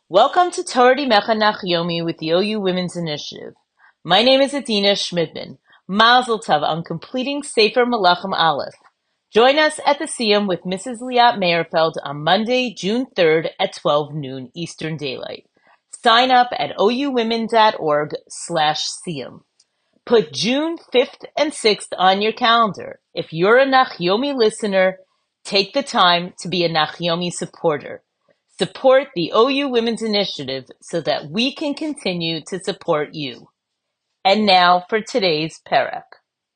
Welcome to Torah Mechanach Yomi with the OU Women's Initiative. My name is Adina Schmidman. Mazel Tov on completing Sefer Malachim Aleph. Join us at the Siyum with Mrs. Liat Meyerfeld on Monday, June 3rd at 12 noon Eastern Daylight. Sign up at ouwomen.org/Siyum. Put June 5th and 6th on your calendar. If you're a Nachyomi listener, take the time to be a Nachyomi supporter. Support the OU Women's Initiative so that we can continue to support you. And now for today's Perek.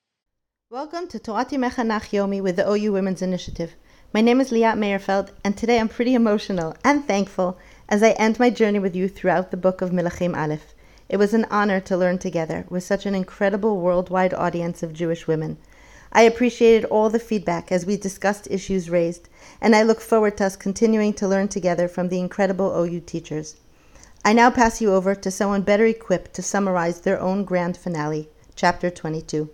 Welcome to Torah Mechanach Yomi with the OU Women's Initiative. My name is Liat Meyerfeld, and today I'm pretty emotional and thankful as I end my journey with you throughout the book of Melachim Aleph. It was an honor to learn together with such an incredible worldwide audience of Jewish women. I appreciated all the feedback as we discussed issues raised, and I look forward to us continuing to learn together from the incredible OU teachers. I now pass you over to someone better equipped to summarize their own grand finale, Chapter 22.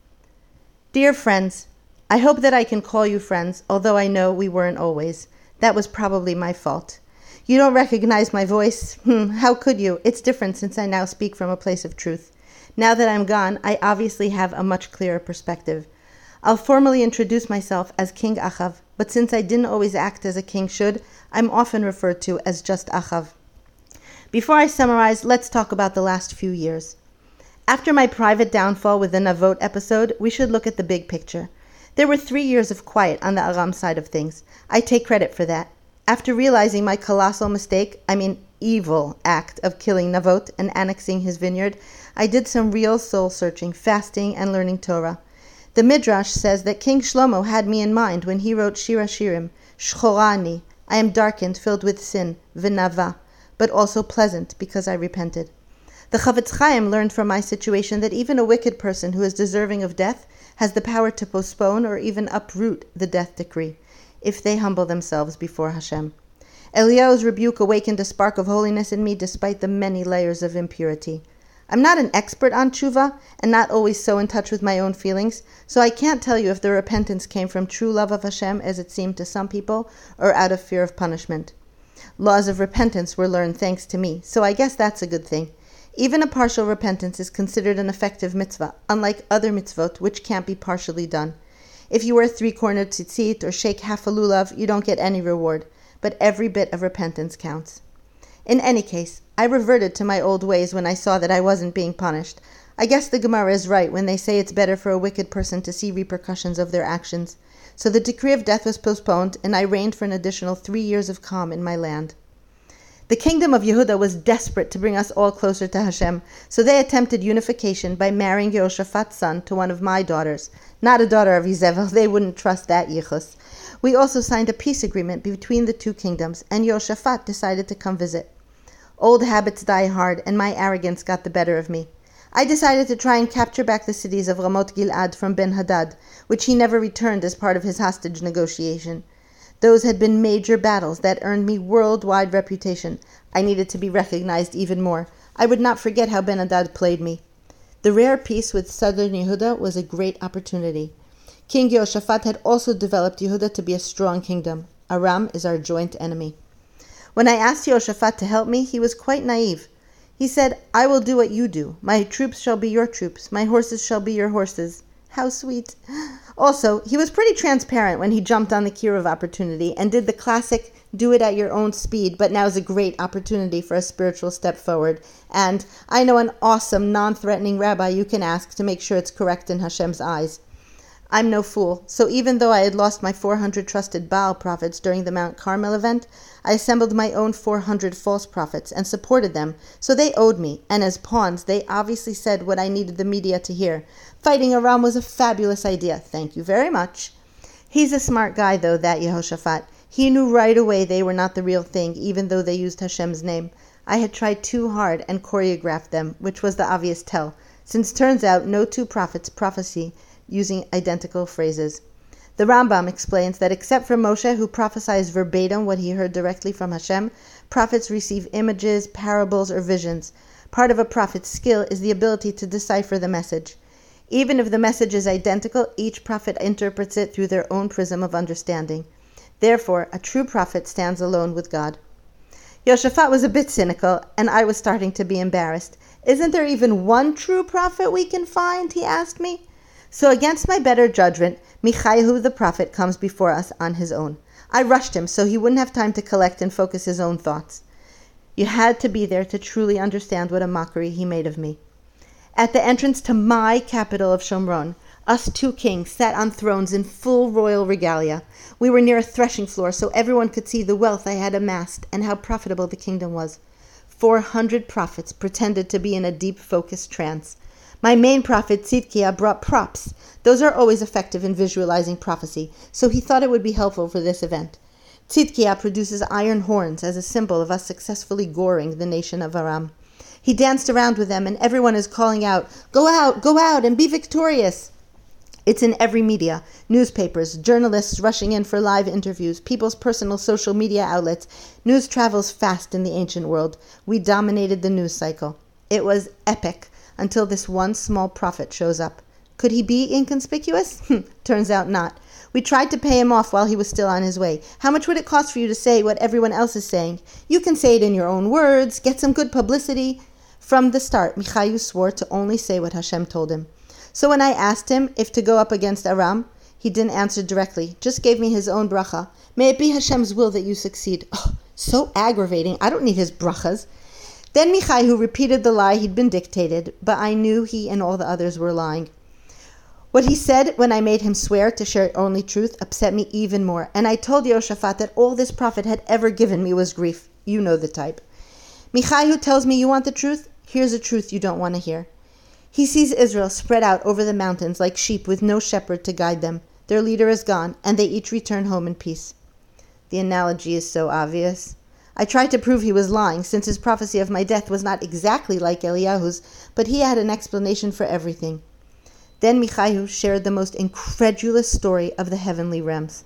Dear friends, I hope that I can call you friends, although I know we weren't always. That was probably my fault. You don't recognize my voice? How could you? It's different since I now speak from a place of truth. Now that I'm gone, I obviously have a much clearer perspective. I'll formally introduce myself as King Achav, but since I didn't always act as a king should, I'm often referred to as just Achav. Before I summarize, let's talk about the last few years. After my private downfall with the Navot episode, we should look at the big picture. There were 3 years of quiet on the Aram side of things. I take credit for that. After realizing my colossal mistake, evil act of killing Navot and annexing his vineyard, I did some real soul-searching, fasting, and learning Torah. The Midrash says that King Shlomo had me in mind when he wrote Shir HaShirim, Shchorani, I am darkened, filled with sin, v'nava, but also pleasant because I repented. The Chavetz Chaim learned from my situation that even a wicked person who is deserving of death has the power to postpone or even uproot the death decree, if they humble themselves before Hashem. Eliyahu's rebuke awakened a spark of holiness in me despite the many layers of impurity. I'm not an expert on tshuva and not always so in touch with my own feelings, so I can't tell you if the repentance came from true love of Hashem as it seemed to some people or out of fear of punishment. Laws of repentance were learned thanks to me, so I guess that's a good thing. Even a partial repentance is considered an effective mitzvah, unlike other mitzvot which can't be partially done. If you wear 3-cornered tzitzit or shake half a lulav, you don't get any reward, but every bit of repentance counts. In any case, I reverted to my old ways when I saw that I wasn't being punished. I guess the Gemara is right when they say it's better for a wicked person to see repercussions of their actions. So the decree of death was postponed, and I reigned for an additional 3 years of calm in my land. The kingdom of Yehuda was desperate to bring us all closer to Hashem, so they attempted unification by marrying Yehoshaphat's son to one of my daughters. Not a daughter of Izebel, they wouldn't trust that yichus. We also signed a peace agreement between the two kingdoms, and Yehoshaphat decided to come visit. Old habits die hard, and my arrogance got the better of me. I decided to try and capture back the cities of Ramot Gilad from Ben-Hadad, which he never returned as part of his hostage negotiation. Those had been major battles that earned me worldwide reputation. I needed to be recognized even more. I would not forget how Ben-Hadad played me. The rare peace with southern Yehuda was a great opportunity. King Yehoshaphat had also developed Yehuda to be a strong kingdom. Aram is our joint enemy. When I asked Yehoshaphat to help me, he was quite naive. He said, I will do what you do. My troops shall be your troops. My horses shall be your horses. How sweet. Also, he was pretty transparent when he jumped on the Kiruv opportunity and did the classic do it at your own speed, but now is a great opportunity for a spiritual step forward. And I know an awesome, non-threatening rabbi you can ask to make sure it's correct in Hashem's eyes. I'm no fool, so even though I had lost my 400 trusted Baal prophets during the Mount Carmel event, I assembled my own 400 false prophets and supported them, so they owed me, and as pawns, they obviously said what I needed the media to hear. Fighting Aram was a fabulous idea, thank you very much. He's a smart guy though, that Yehoshaphat. He knew right away they were not the real thing, even though they used Hashem's name. I had tried too hard and choreographed them, which was the obvious tell, since turns out no two prophets prophesy using identical phrases. The Rambam explains that except for Moshe, who prophesies verbatim what he heard directly from Hashem, prophets receive images, parables, or visions. Part of a prophet's skill is the ability to decipher the message. Even if the message is identical, each prophet interprets it through their own prism of understanding. Therefore, a true prophet stands alone with God. Yoshaphat was a bit cynical, and I was starting to be embarrassed. Isn't there even one true prophet we can find? He asked me. So against my better judgment, Michaihu the prophet comes before us on his own. I rushed him so he wouldn't have time to collect and focus his own thoughts. You had to be there to truly understand what a mockery he made of me. At the entrance to my capital of Shomron, us two kings sat on thrones in full royal regalia. We were near a threshing floor so everyone could see the wealth I had amassed and how profitable the kingdom was. 400 prophets pretended to be in a deep focused trance. My main prophet Tzidkiah brought props. Those are always effective in visualizing prophecy, so he thought it would be helpful for this event. Tzidkiah produces iron horns as a symbol of us successfully goring the nation of Aram. He danced around with them and everyone is calling out, go out, and be victorious. It's in every media, newspapers, journalists rushing in for live interviews, people's personal social media outlets. News travels fast in the ancient world. We dominated the news cycle. It was epic until this one small prophet shows up. Could he be inconspicuous? Turns out not. We tried to pay him off while he was still on his way. How much would it cost for you to say what everyone else is saying? You can say it in your own words, get some good publicity. From the start, Michaihu swore to only say what Hashem told him. So when I asked him if to go up against Aram, he didn't answer directly, just gave me his own bracha. May it be Hashem's will that you succeed. Oh, so aggravating. I don't need his brachas. Then Michaihu repeated the lie he'd been dictated, but I knew he and all the others were lying. What he said when I made him swear to share only truth upset me even more, and I told Yehoshaphat that all this prophet had ever given me was grief. You know the type. Michaihu tells me you want the truth? Here's a truth you don't want to hear. He sees Israel spread out over the mountains like sheep with no shepherd to guide them. Their leader is gone, and they each return home in peace. The analogy is so obvious. I tried to prove he was lying, since his prophecy of my death was not exactly like Eliyahu's, but he had an explanation for everything. Then Michaihu shared the most incredulous story of the heavenly realms.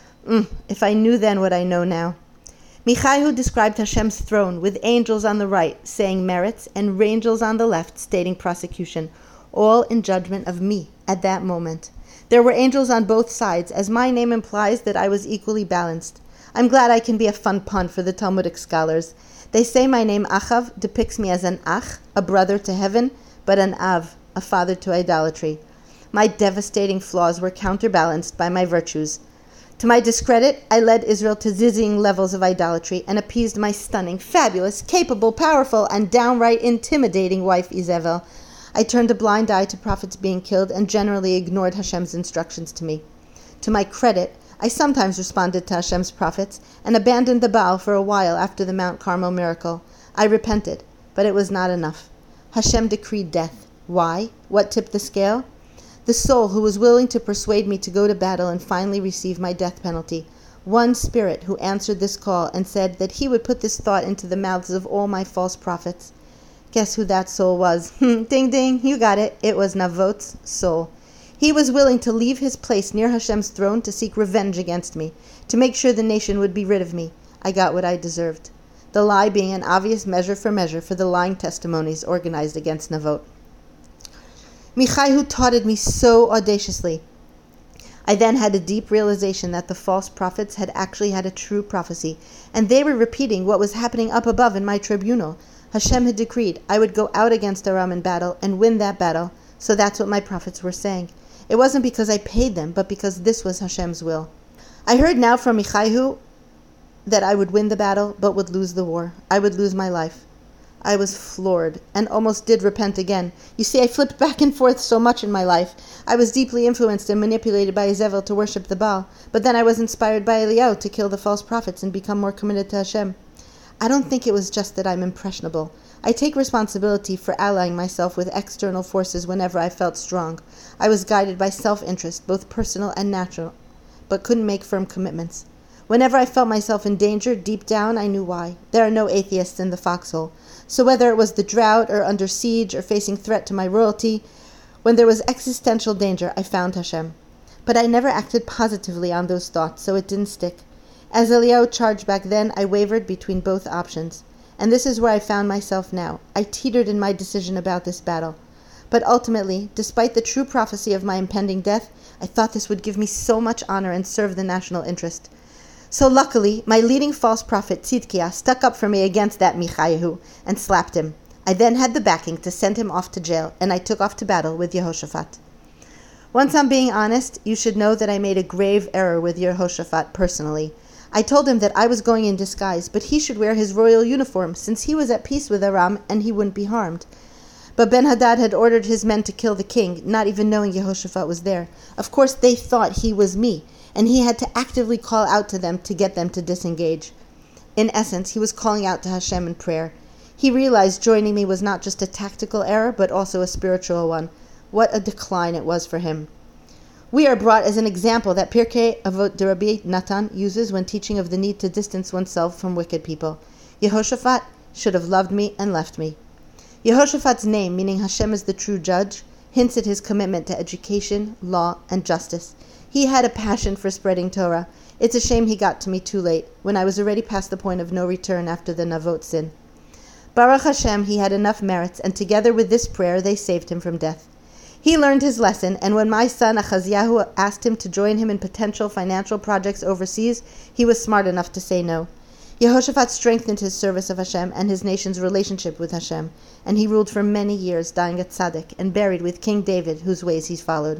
If I knew then what I know now. Michaihu described Hashem's throne with angels on the right saying merits and angels on the left stating prosecution, all in judgment of me at that moment. There were angels on both sides, as my name implies that I was equally balanced. I'm glad I can be a fun pun for the Talmudic scholars. They say my name Achav depicts me as an ach, a brother to heaven, but an av, a father to idolatry. My devastating flaws were counterbalanced by my virtues. To my discredit, I led Israel to dizzying levels of idolatry and appeased my stunning, fabulous, capable, powerful, and downright intimidating wife Izebel. I turned a blind eye to prophets being killed and generally ignored Hashem's instructions to me. To my credit, I sometimes responded to Hashem's prophets and abandoned the Baal for a while after the Mount Carmel miracle. I repented, but it was not enough. Hashem decreed death. Why? What tipped the scale? The soul who was willing to persuade me to go to battle and finally receive my death penalty. One spirit who answered this call and said that he would put this thought into the mouths of all my false prophets. Guess who that soul was? Ding ding, you got it. It was Navot's soul. He was willing to leave his place near Hashem's throne to seek revenge against me, to make sure the nation would be rid of me. I got what I deserved. The lie being an obvious measure for the lying testimonies organized against Navot. Michaihu taunted me so audaciously. I then had a deep realization that the false prophets had actually had a true prophecy, and they were repeating what was happening up above in my tribunal. Hashem had decreed I would go out against Aram in battle and win that battle, so that's what my prophets were saying. It wasn't because I paid them, but because this was Hashem's will. I heard now from Michaihu that I would win the battle, but would lose the war. I would lose my life. I was floored, and almost did repent again. You see, I flipped back and forth so much in my life. I was deeply influenced and manipulated by Izebel to worship the Baal, but then I was inspired by Eliyahu to kill the false prophets and become more committed to Hashem. I don't think it was just that I'm impressionable. I take responsibility for allying myself with external forces whenever I felt strong. I was guided by self-interest, both personal and natural, but couldn't make firm commitments. Whenever I felt myself in danger, deep down I knew why. There are no atheists in the foxhole. So whether it was the drought or under siege or facing threat to my royalty, when there was existential danger, I found Hashem. But I never acted positively on those thoughts, so it didn't stick. As Eliyahu charged back then, I wavered between both options. And this is where I found myself now. I teetered in my decision about this battle. But ultimately, despite the true prophecy of my impending death, I thought this would give me so much honor and serve the national interest. So luckily, my leading false prophet Tzidkiah stuck up for me against that Michayahu and slapped him. I then had the backing to send him off to jail, and I took off to battle with Yehoshaphat. Once I'm being honest, you should know that I made a grave error with Yehoshaphat personally. I told him that I was going in disguise, but he should wear his royal uniform, since he was at peace with Aram and he wouldn't be harmed. But Ben-Hadad had ordered his men to kill the king, not even knowing Yehoshaphat was there. Of course, they thought he was me, and he had to actively call out to them to get them to disengage. In essence, he was calling out to Hashem in prayer. He realized joining me was not just a tactical error, but also a spiritual one. What a decline it was for him. We are brought as an example that Pirkei Avot de Rabbi Natan uses when teaching of the need to distance oneself from wicked people. Yehoshaphat should have loved me and left me. Yehoshaphat's name, meaning Hashem is the true judge, hints at his commitment to education, law, and justice. He had a passion for spreading Torah. It's a shame he got to me too late, when I was already past the point of no return after the Navot sin. Baruch Hashem, he had enough merits, and together with this prayer they saved him from death. He learned his lesson, and when my son Achaziahu asked him to join him in potential financial projects overseas, he was smart enough to say no. Yehoshaphat strengthened his service of Hashem and his nation's relationship with Hashem, and he ruled for many years, dying a tzaddik and buried with King David, whose ways he followed.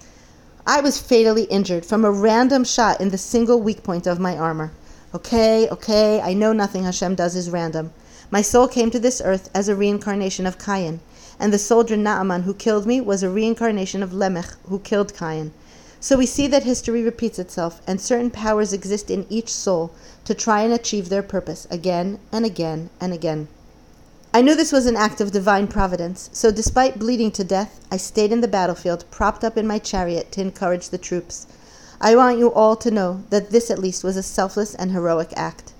I was fatally injured from a random shot in the single weak point of my armor. Okay, I know nothing Hashem does is random. My soul came to this earth as a reincarnation of Cain, and the soldier Naaman who killed me was a reincarnation of Lamech who killed Cain. So we see that history repeats itself, and certain powers exist in each soul to try and achieve their purpose again and again and again. I knew this was an act of divine providence, so despite bleeding to death, I stayed in the battlefield, propped up in my chariot to encourage the troops. I want you all to know that this at least was a selfless and heroic act.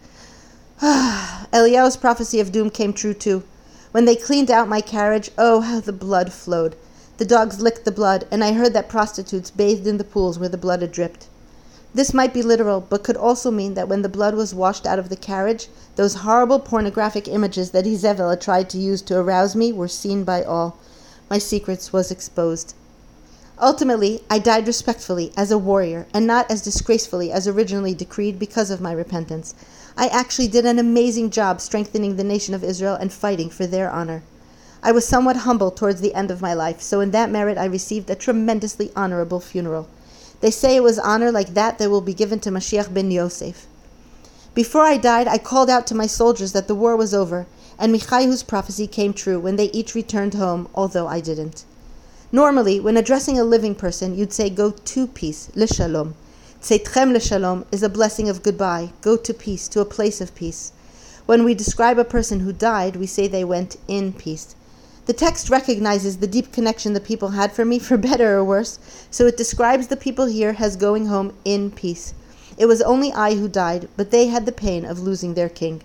Eliyahu's prophecy of doom came true too. When they cleaned out my carriage, oh, how the blood flowed. The dogs licked the blood, and I heard that prostitutes bathed in the pools where the blood had dripped. This might be literal, but could also mean that when the blood was washed out of the carriage, those horrible pornographic images that Izebel had tried to use to arouse me were seen by all. My secrets was exposed. Ultimately, I died respectfully as a warrior, and not as disgracefully as originally decreed because of my repentance. I actually did an amazing job strengthening the nation of Israel and fighting for their honor. I was somewhat humble towards the end of my life, so in that merit I received a tremendously honorable funeral. They say it was honor like that will be given to Mashiach ben Yosef. Before I died, I called out to my soldiers that the war was over, and Michayahu's prophecy came true when they each returned home, although I didn't. Normally, when addressing a living person, you'd say, go to peace, l'shalom. Tzeitchem l'shalom is a blessing of goodbye, go to peace, to a place of peace. When we describe a person who died, we say they went in peace. The text recognizes the deep connection the people had for me, for better or worse, so it describes the people here as going home in peace. It was only I who died, but they had the pain of losing their king.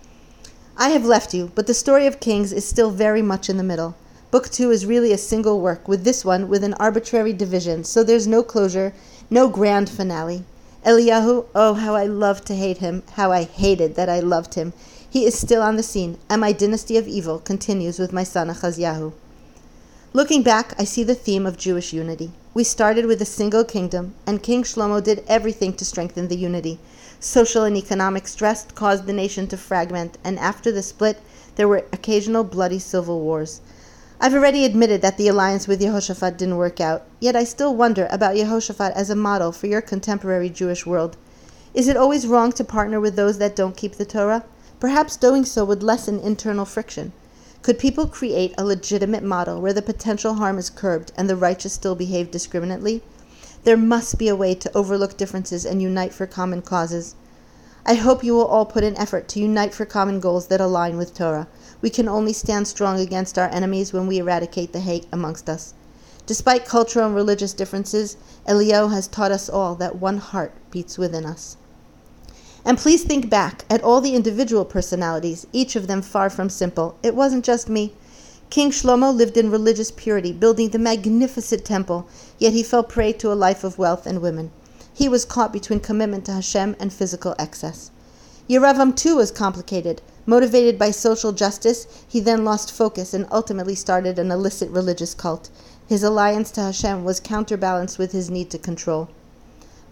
I have left you, but the story of Kings is still very much in the middle. Book 2 is really a single work, with this one with an arbitrary division, so there's no closure, no grand finale. Eliyahu, oh, how I loved to hate him, how I hated that I loved him. He is still on the scene, and my dynasty of evil continues with my son Achaziahu. Looking back, I see the theme of Jewish unity. We started with a single kingdom, and King Shlomo did everything to strengthen the unity. Social and economic stress caused the nation to fragment, and after the split, there were occasional bloody civil wars. I've already admitted that the alliance with Yehoshaphat didn't work out, yet I still wonder about Yehoshaphat as a model for your contemporary Jewish world. Is it always wrong to partner with those that don't keep the Torah? Perhaps doing so would lessen internal friction. Could people create a legitimate model where the potential harm is curbed and the righteous still behave discriminately? There must be a way to overlook differences and unite for common causes. I hope you will all put in effort to unite for common goals that align with Torah. We can only stand strong against our enemies when we eradicate the hate amongst us. Despite cultural and religious differences, Eliyahu has taught us all that one heart beats within us. And please think back at all the individual personalities, each of them far from simple. It wasn't just me. King Shlomo lived in religious purity, building the magnificent temple, yet he fell prey to a life of wealth and women. He was caught between commitment to Hashem and physical excess. Yeravam too was complicated. Motivated by social justice, he then lost focus and ultimately started an illicit religious cult. His alliance to Hashem was counterbalanced with his need to control.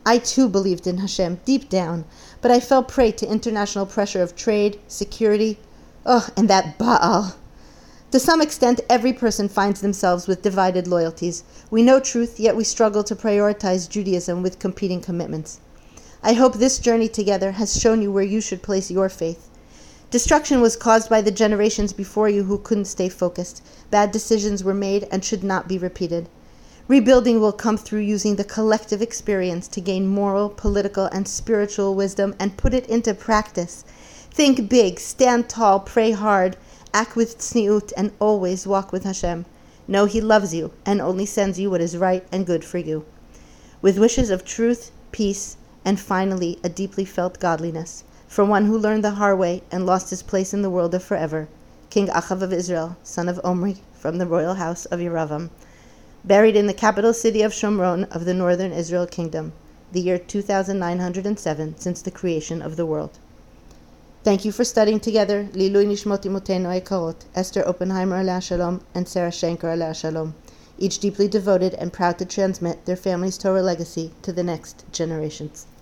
I too believed in Hashem deep down, but I fell prey to international pressure of trade, security, and that Baal. To some extent, every person finds themselves with divided loyalties. We know truth, yet we struggle to prioritize Judaism with competing commitments. I hope this journey together has shown you where you should place your faith. Destruction was caused by the generations before you who couldn't stay focused. Bad decisions were made and should not be repeated. Rebuilding will come through using the collective experience to gain moral, political, and spiritual wisdom and put it into practice. Think big, stand tall, pray hard, act with tzniut, and always walk with Hashem. Know He loves you and only sends you what is right and good for you. With wishes of truth, peace, and finally a deeply felt godliness, from one who learned the hard way and lost his place in the world of forever, King Achav of Israel, son of Omri, from the royal house of Yeravam, buried in the capital city of Shomron of the northern Israel kingdom, the year 2907 since the creation of the world. Thank you for studying together Lilui Nishmot Imotenu Ekarot, Esther Oppenheimer Alea Shalom and Sarah Schenker Alea Shalom, each deeply devoted and proud to transmit their family's Torah legacy to the next generations.